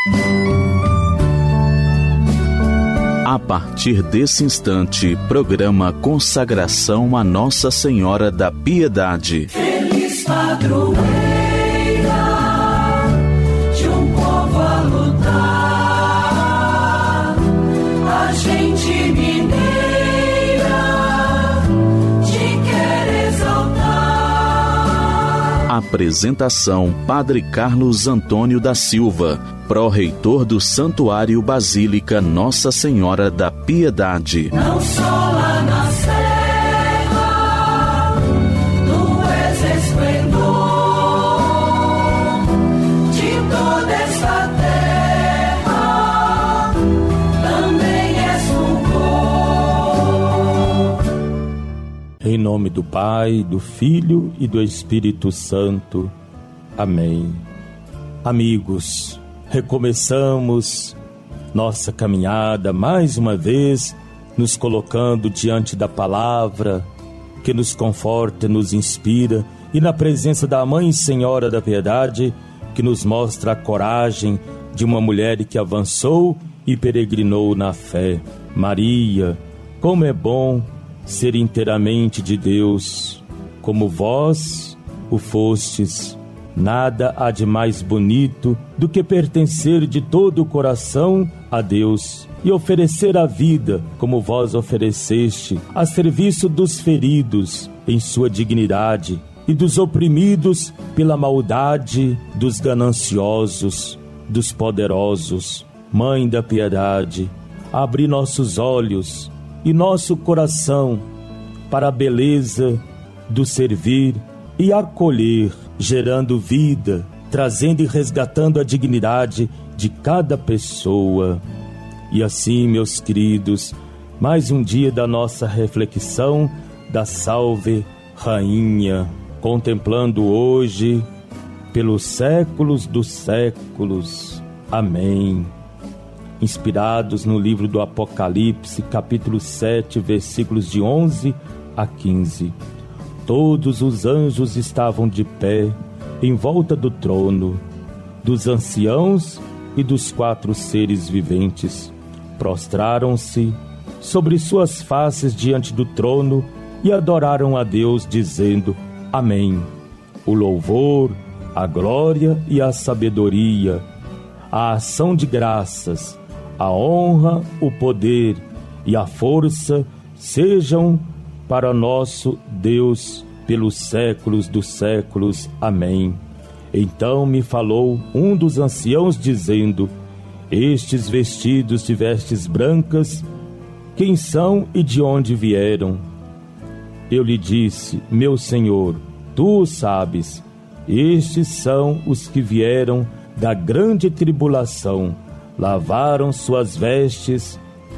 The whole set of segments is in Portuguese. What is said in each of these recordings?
A partir desse instante, programa Consagração a Nossa Senhora da Piedade. Feliz padroeira de um povo a lutar, a gente mineira te quer exaltar. Apresentação: Padre Carlos Antônio da Silva, pró-reitor do Santuário Basílica Nossa Senhora da Piedade. Não só lá na serra, tu és esplendor de toda esta terra, também és fulgor. Em nome do Pai, do Filho e do Espírito Santo. Amém. Amigos, recomeçamos nossa caminhada mais uma vez, nos colocando diante da palavra que nos conforta, nos inspira, e na presença da Mãe Senhora da Piedade, que nos mostra a coragem de uma mulher que avançou e peregrinou na fé. Maria, como é bom ser inteiramente de Deus, como vós o fostes. Nada há de mais bonito do que pertencer de todo o coração a Deus e oferecer a vida, como vós ofereceste, a serviço dos feridos em sua dignidade e dos oprimidos pela maldade dos gananciosos, dos poderosos. Mãe da Piedade, abri nossos olhos e nosso coração para a beleza do servir e acolher, gerando vida, trazendo e resgatando a dignidade de cada pessoa. E assim, meus queridos, mais um dia da nossa reflexão da Salve Rainha, contemplando hoje pelos séculos dos séculos. Amém. Inspirados no livro do Apocalipse, capítulo 7, versículos de 11 a 15. Todos os anjos estavam de pé em volta do trono, dos anciãos e dos 4 seres viventes. Prostraram-se sobre suas faces diante do trono e adoraram a Deus, dizendo: Amém. O louvor, a glória e a sabedoria, a ação de graças, a honra, o poder e a força sejam para nosso Deus pelos séculos dos séculos. Amém. Então me falou um dos anciãos, dizendo: Estes vestidos de vestes brancas, quem são e de onde vieram? Eu lhe disse: Meu Senhor, tu o sabes. Estes são os que vieram da grande tribulação, lavaram suas vestes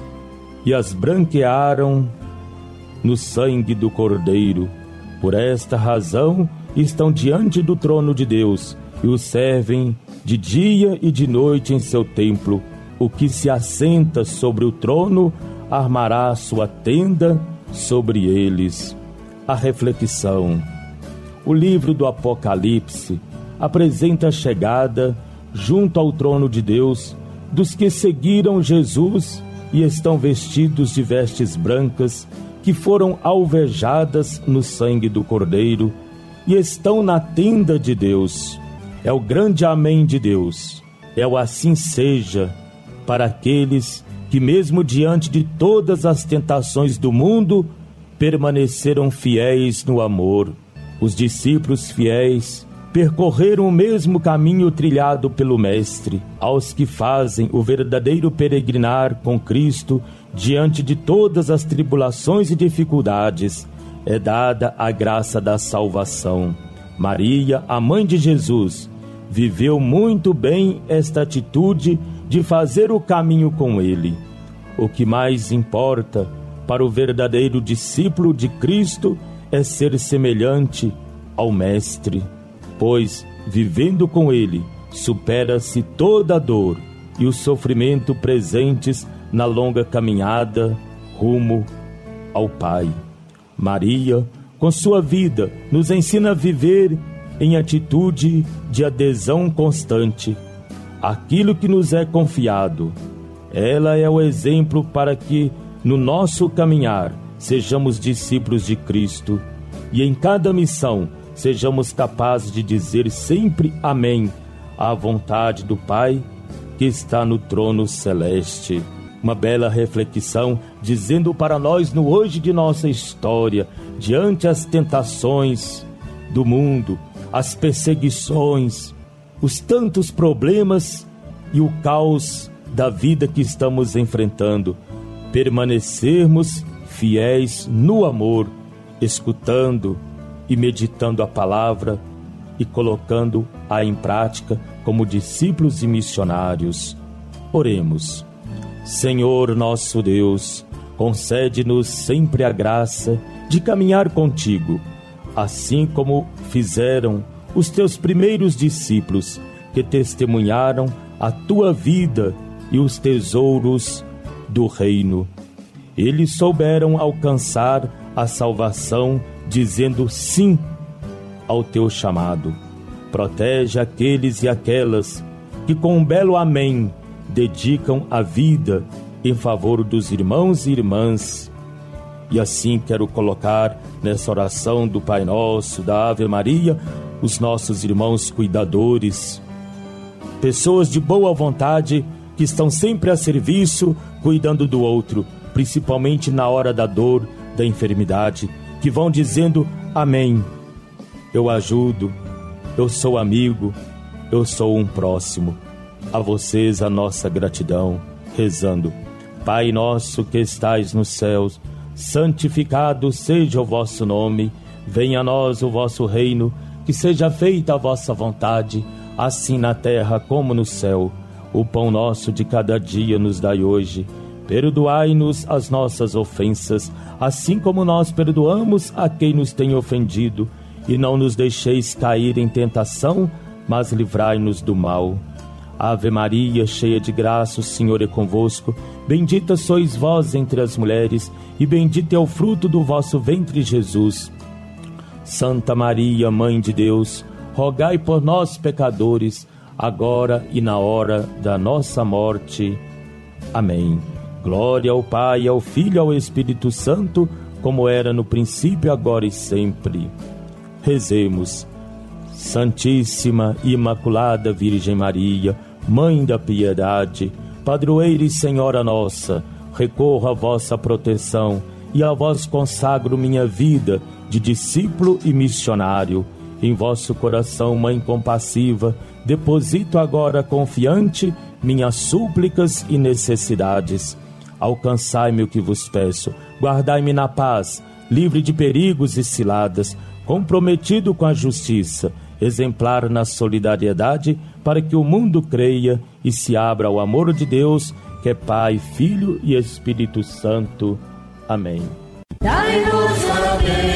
e as branquearam no sangue do Cordeiro. Por esta razão estão diante do trono de Deus e o servem de dia e de noite em seu templo. O que se assenta sobre o trono armará sua tenda sobre eles. A reflexão. O livro do Apocalipse apresenta a chegada junto ao trono de Deus dos que seguiram Jesus e estão vestidos de vestes brancas, que foram alvejadas no sangue do Cordeiro e estão na tenda de Deus. É o grande Amém de Deus. É o assim seja para aqueles que, mesmo diante de todas as tentações do mundo, permaneceram fiéis no amor. Os discípulos fiéis percorreram o mesmo caminho trilhado pelo Mestre. Aos que fazem o verdadeiro peregrinar com Cristo diante de todas as tribulações e dificuldades, é dada a graça da salvação. Maria, a mãe de Jesus, viveu muito bem esta atitude de fazer o caminho com ele. O que mais importa para o verdadeiro discípulo de Cristo é ser semelhante ao Mestre, pois, vivendo com ele, supera-se toda a dor e o sofrimento presentes na longa caminhada rumo ao Pai. Maria, com sua vida, nos ensina a viver em atitude de adesão constante, aquilo que nos é confiado. Ela é o exemplo para que, no nosso caminhar, sejamos discípulos de Cristo e em cada missão sejamos capazes de dizer sempre amém à vontade do Pai que está no trono celeste. Uma bela reflexão dizendo para nós no hoje de nossa história, diante as tentações do mundo, as perseguições, os tantos problemas e o caos da vida que estamos enfrentando, permanecermos fiéis no amor, escutando e meditando a palavra e colocando-a em prática como discípulos e missionários. Oremos. Senhor nosso Deus, concede-nos sempre a graça de caminhar contigo, assim como fizeram os teus primeiros discípulos que testemunharam a tua vida e os tesouros do reino. Eles souberam alcançar a salvação dizendo sim ao teu chamado. Protege aqueles e aquelas que com um belo amém dedicam a vida em favor dos irmãos e irmãs. E assim quero colocar nessa oração do Pai Nosso, da Ave Maria, os nossos irmãos cuidadores, pessoas de boa vontade que estão sempre a serviço, cuidando do outro, principalmente na hora da dor, da enfermidade, que vão dizendo amém. Eu ajudo, eu sou amigo, eu sou um próximo. A vocês a nossa gratidão, rezando: Pai nosso que estais nos céus, santificado seja o vosso nome, venha a nós o vosso reino, que seja feita a vossa vontade, assim na terra como no céu. O pão nosso de cada dia nos dai hoje. Perdoai-nos as nossas ofensas, assim como nós perdoamos a quem nos tem ofendido, e não nos deixeis cair em tentação, mas livrai-nos do mal. Ave Maria, cheia de graça, o Senhor é convosco. Bendita sois vós entre as mulheres, e bendito é o fruto do vosso ventre, Jesus. Santa Maria, Mãe de Deus, rogai por nós, pecadores, agora e na hora da nossa morte. Amém. Glória ao Pai, ao Filho e ao Espírito Santo, como era no princípio, agora e sempre. Rezemos. Santíssima e Imaculada Virgem Maria, Mãe da Piedade, Padroeira e Senhora nossa, recorro à vossa proteção e a vós consagro minha vida de discípulo e missionário. Em vosso coração, Mãe compassiva, deposito agora confiante minhas súplicas e necessidades. Alcançai-me o que vos peço, guardai-me na paz, livre de perigos e ciladas, comprometido com a justiça, exemplar na solidariedade, para que o mundo creia e se abra ao amor de Deus, que é Pai, Filho e Espírito Santo. Amém. Dai-nos a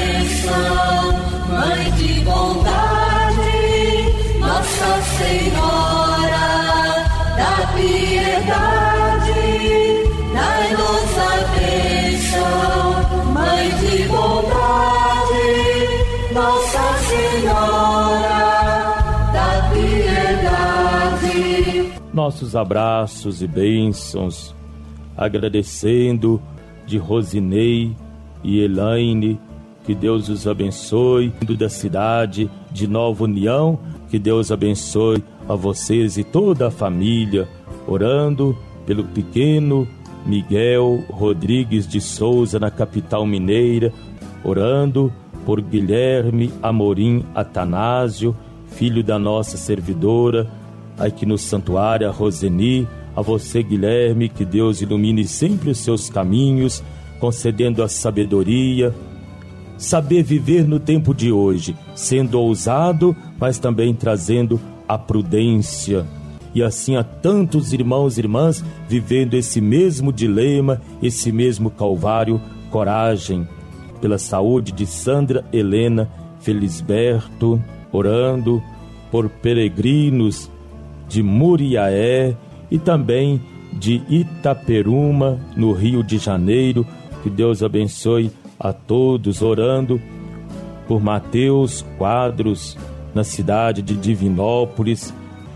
bênção, Mãe de bondade, Nossa Senhora da piedade. Dai-nos a bênção, Mãe de bondade, Nossa Senhora da piedade. Nossos abraços e bênçãos, agradecendo de Rosinei e Elaine, que Deus os abençoe, da cidade de Nova União, que Deus abençoe a vocês e toda a família, orando pelo pequeno Miguel Rodrigues de Souza, na capital mineira, orando por Guilherme Amorim Atanásio, filho da nossa servidora, aqui no santuário, a Roseni. A você, Guilherme, que Deus ilumine sempre os seus caminhos, concedendo a sabedoria, saber viver no tempo de hoje, sendo ousado, mas também trazendo a prudência. E assim a tantos irmãos e irmãs vivendo esse mesmo dilema, esse mesmo calvário, coragem. Pela saúde de Sandra Helena Felisberto, orando por peregrinos de Muriaé e também de Itaperuma, no Rio de Janeiro. Que Deus abençoe a todos, orando por Mateus Quadros, na cidade de Divinópolis,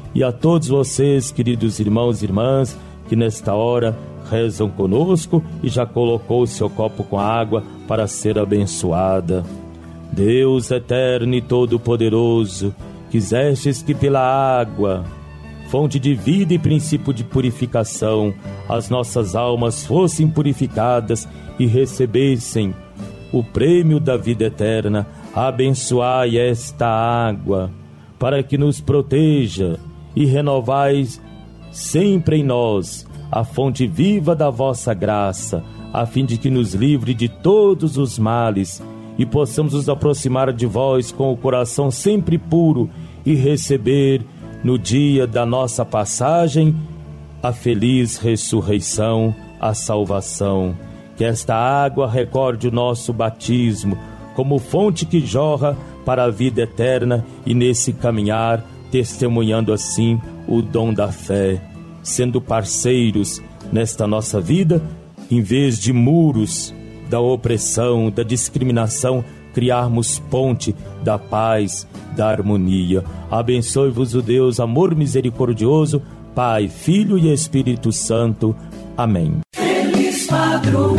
e a todos vocês, queridos irmãos e irmãs, que nesta hora rezam conosco e já colocou o seu copo com água para ser abençoada. Deus eterno e todo-poderoso, quisestes que pela água, fonte de vida e princípio de purificação, as nossas almas fossem purificadas e recebessem o prêmio da vida eterna. Abençoai esta água, para que nos proteja e renovais sempre em nós a fonte viva da vossa graça, a fim de que nos livre de todos os males e possamos nos aproximar de vós com o coração sempre puro e receber no dia da nossa passagem a feliz ressurreição, a salvação. Que esta água recorde o nosso batismo como fonte que jorra para a vida eterna e nesse caminhar, testemunhando assim o dom da fé, sendo parceiros nesta nossa vida, em vez de muros da opressão, da discriminação, criarmos ponte da paz, da harmonia. Abençoe-vos o Deus, amor misericordioso, Pai, Filho e Espírito Santo. Amém. Feliz padroeira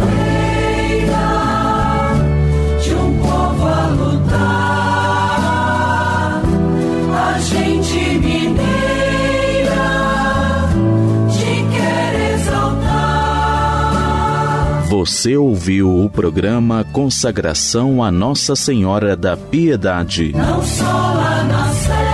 de um povo a lutar, a gente mineira te quer exaltar. Você ouviu o programa Consagração a Nossa Senhora da Piedade. Não só lá na